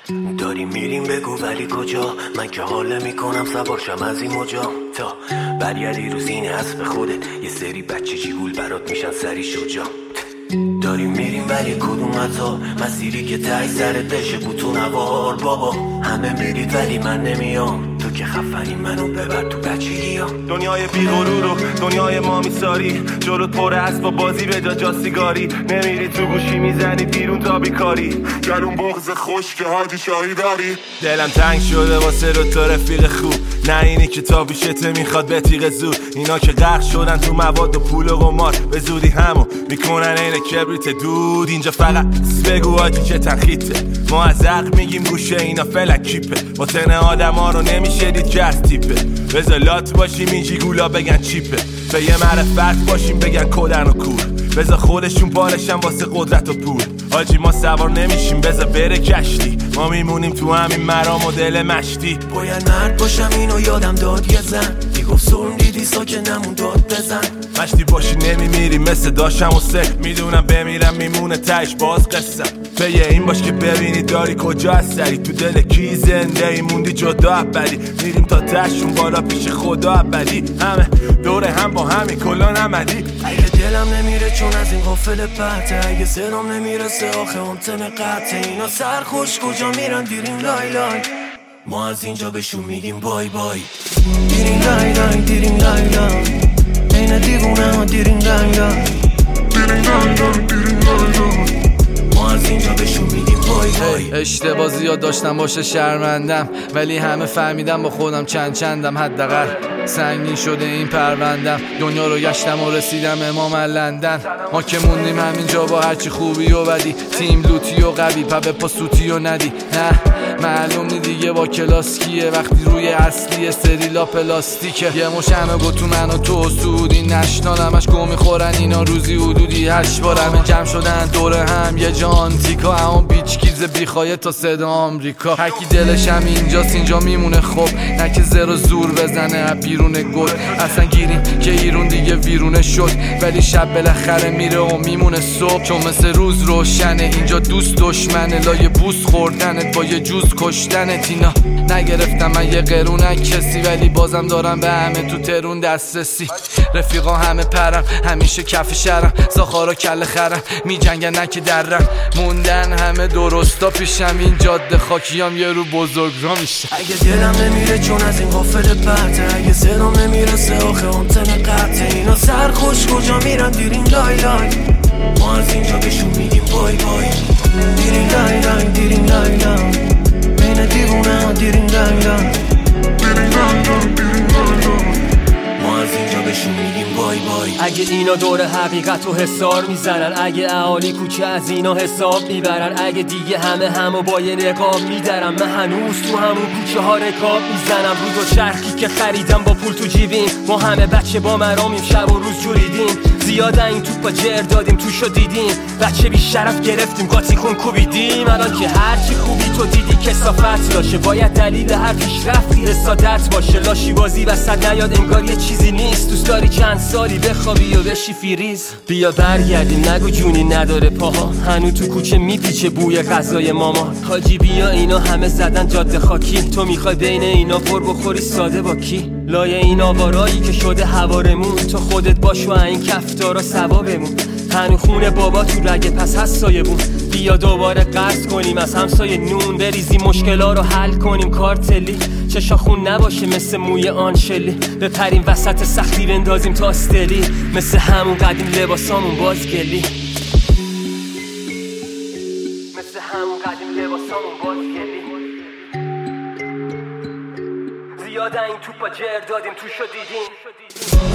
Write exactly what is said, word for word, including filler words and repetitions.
داریم میریم بگو ولی کجا؟ من که حاله میکنم سوارشم از این مجا تا برگردی رو زین اسب خودت. یه سری بچه جیگول برات میشن سری شجا. داریم میریم ولی کدوم عطا؟ مسیری که تای سرت بشه بوتون نوار بابا. همه میرید ولی من نمیام، تو که خفنی منو ببر تو بچگیام. دنیای بیغرور و دنیای ما میساری، جلوت پر است با بازی به جا جا سیگاری. نمیری تو گوشی میزنی بیرون تا بیکاری، گلون بغض خوش که هادی شاهی داری. دلم تنگ شده واسه رو تو رفیق خوب، نه اینی که تا بیشته میخواد به تیغ زود. اینا که غرق شدن تو مواد و پول و قمار، به زودی همو میکنن این کبریت دود. اینجا فقط بگو آجی که تنخیته، ما از عقل میگیم گوشه اینا فلک کیپه. با تن آدم ها رو نمیشه دید که از تیپه. بزالات باشیم این جیگولا بگن چیپه، به یه معرفت باشیم بگن کدن و کور. بزا خودشون پارشن واسه قدرت و پول. آجی ما سوار نمیشیم بزا بره کشتی، ما میمونیم تو همین مرام و دل مشتی. باید مرد باشم اینو یادم داد یه زن، میگفت سرم دیدی ساکنمون داد بزن. مشتی باشی نمیمیری مثل داشتم و سه، میدونم بمیرم میمونه تش باز قصم. به یه این باش که ببینی داری کجا از سری، تو دل کی زنده ای موندی جدا ابدی. میریم تا تشون بالا پیش خدا ابدی، همه دوره هم با همی کلان عملی. اگه دلم نمیره چون از این غافل پرته، اگه سرم نمیرسه آخه اون تم قطعه. اینا سرخوش کجا میرن دیریم لای لای، ما از اینجا بهشون میگیم بای بای. دیریم لای لای دیریم لای لای، این دیوونه ها دیریم لای لای. دیریم لای لای دیریم لای لای، ما از اینجا بهشون میگیم بای بای. اشتباه زیاد داشتم باشه شرمندم، ولی همه فهمیدم با خودم چند چندم. حداقل سنگین شده این پروندم، دنیا رو گشتم و رسیدم امام لندن. ما که موندیم همینجا با هرچی خوبی و بدی، تیم لوتی و قوی پا پا سوتی و ندی. نه معلوم نی دیگه با کلاس کیه، وقتی روی اصلی سریلا پلاستیکه. یه مشنو گو تو من و تو سودی نشنال، همش گو میخورن اینا روزی حدودی هشت بار. همه جمع شدن دور هم یه جا آنتیکا، همون بیچ کیز بیخوایه تا صدا آمریکا. هرکی دلش هم اینجاست اینجا میمونه، خب نه که زر و زور بزنه بیرون گل. اصلا گیریم که ایرون دیگه ویرونه شد، ولی شب بالاخره میره و میمونه صبح. چون مثل روز روشنه اینجا دوست دشمنه، لایه بوس خوردنت با یه جوز کشتنت. اینا نگرفتم من یه قرونک کسی، ولی بازم دارم به همه تو ترون دسترسی. رفیقا همه پرم همیشه کف شرم، زاخارا کل خرم میجنگن نک درم. موندن همه درستا پیشم، این جاده خاکیام یه رو بزرگ را میشه. اگه دلم نمیره چون از این غافل پرته، اگه سرم نمیرسه آخه اون تن قطعه. اینا سرخوش کجا میرن دیرین لای لای، ما از اینجا بهشون میگیم بای بای. دیرین لای لای دیرین لای لای، این دیوونه ها دیرین لای لای. دیرین لای لای دیرین لای لای، ما از اینجا بهشون میگیم بای بای. اگه اینا دور حقیقت و حسار میزنن، اگه اهالی کوچه از اینا حساب میبرن، اگه دیگه همه همو با یه نقاب میدارم، من هنوز تو همون کوچه ها رکاب میزنم. رو دو چرخی که خریدم با پول تو جیبیم، ما همه بچه با مرامیم شب و روز جوریدیم. زیاده این توپا جر دادیم توشو دیدیم، بچه بی شرف گرفتیم قاطی خون کوبیدیم. الان که هرچی خوبی تو دیدی کثافت داشه، باید دلیل هر پیشرفتی حسادت باشه. لاشی بازی وسط نیاد انگار یه چیزی نیست، دوست داری چند سالی بخوابی و بشی فریز. بیا برگردیم نگو جونی نداره پاها، هنو تو کوچه میپیچه بوی غذای ماما. حاجی بیا اینا همه زدن جاده خاکی، تو میخوای بین اینا پر بخوری ساده با کی؟ لایه این آوارایی که شده هوارمون، تو خودت باش و این کفتارا ثوابمون. هنو خونه بابا تو رگه پس هست سایبون، بیا دوباره قرض کنیم از همسایه نون، بریزیم مشکلا رو حل کنیم کارتلی. چشا خون نباشه مثل موی آنشلی، بپریم وسط سختی بندازیم تا استلی، مثل همون قدیم لباسامون بازگلی. مثل همون قدیم لباسامون بازگلی. زیاده این توپا جر دادیم توشو دیدیم.